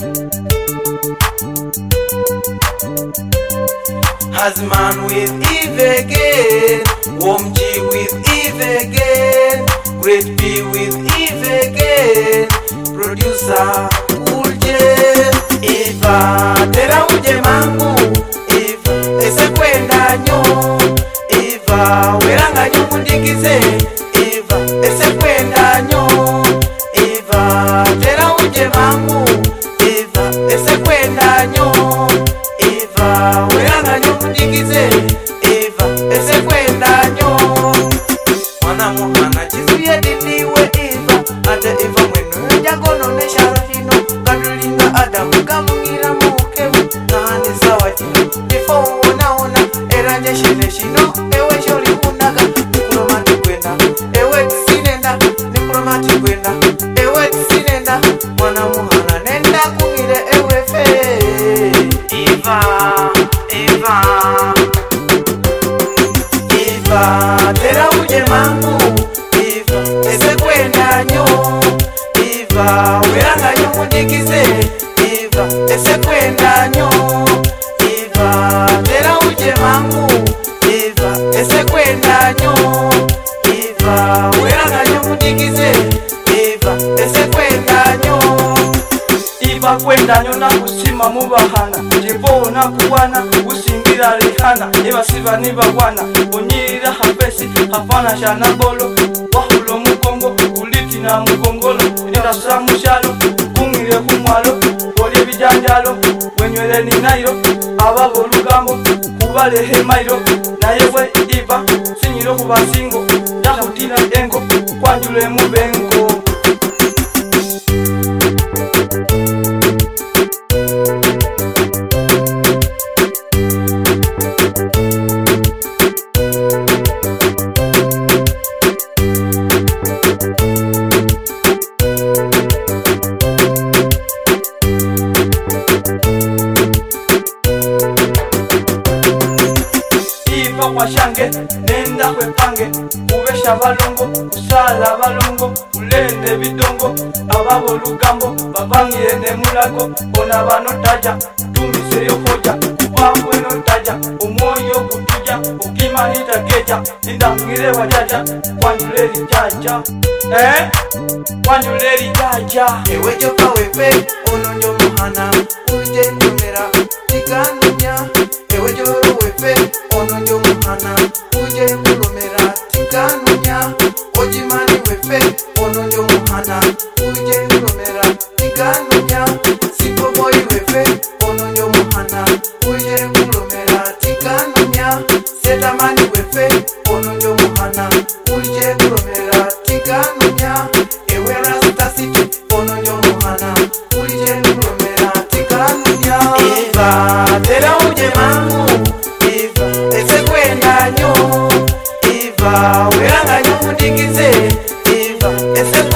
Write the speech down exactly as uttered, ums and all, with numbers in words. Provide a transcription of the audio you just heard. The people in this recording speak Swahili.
Hazman with Eve again, Wom G with Eve again, Great B with Eve again, producer Uje. Eva, tera uje mangu, Eva, ese kwenda nyo, Eva, weranga nyo mundikize, Eva, ese kwenda nyo, Eva, tera uje mangu, Eva, ese kwenda nyo, Eva, weranga nyo mundikize, Eva, ese kwenda nyo. Mwana muhana chizuye diliwe Eva, ate Eva mwenu njagono ne sharafino, kadulinga Adamu kamungira mukemu, nahani sawa jino, before naona eranje shine shino, ewe shori kunaga, nikuromati kwenda, ewe tisinenda, nikuromati kwenda, ewe tisinenda, mwana muhana nenda kungire ewe fe. Eva, Eva, Eva, tera uje mangu, Eva, ese kwenda nyo, Eva, weranga nyo mundikize, Eva, ese kwenda nyo, Eva, tera uje mangu, Eva, ese kwenda nyo, Eva, weranga nyo mundikize, Eva, ese kwenda nyo. Iva kwenda nyo na kusima mubahana, jibo na kuwana usingira rehana, eva siva niva wana onyira hapesi hafana shana bolo wahulo mukongo uliti na mukongolo nira samushalo kungire kumwalo bole bijanjalo wenywele ni nairo ababo lugambo kubale hemairo na yewe Iva sinyiro kubasingo yahutina engo kwanjule mubengo. Washange nenda kwepange kubesha balongo kusala balongo ulende bidongo ababo lugambo babangire ne mulago bona banotaja tumise yokoja wabwe notaja umoyo kutuja ukimanita keja indangire wajaja kwanjuleri jaja eh kwanjuleri jaja. Ewe joka wepe ononyo muhana uje numera tikanunya, ewe joro wepe ononyo muhana uje mulomera tikanunya, ojimani wepe ononyo muhana uje mulomera tikanunya, sipo boy wepe ononyo muhana uje mulomera tikanunya, setamani wepe ononyo muhana uje mulomera tikanunya, ewe rasta city ononyo muhana uje mulomera tikanunya. Eva, tera uje mangu, Eva, ese kwenda nyo, Eva, weranga nyo mundikize, Eva, ese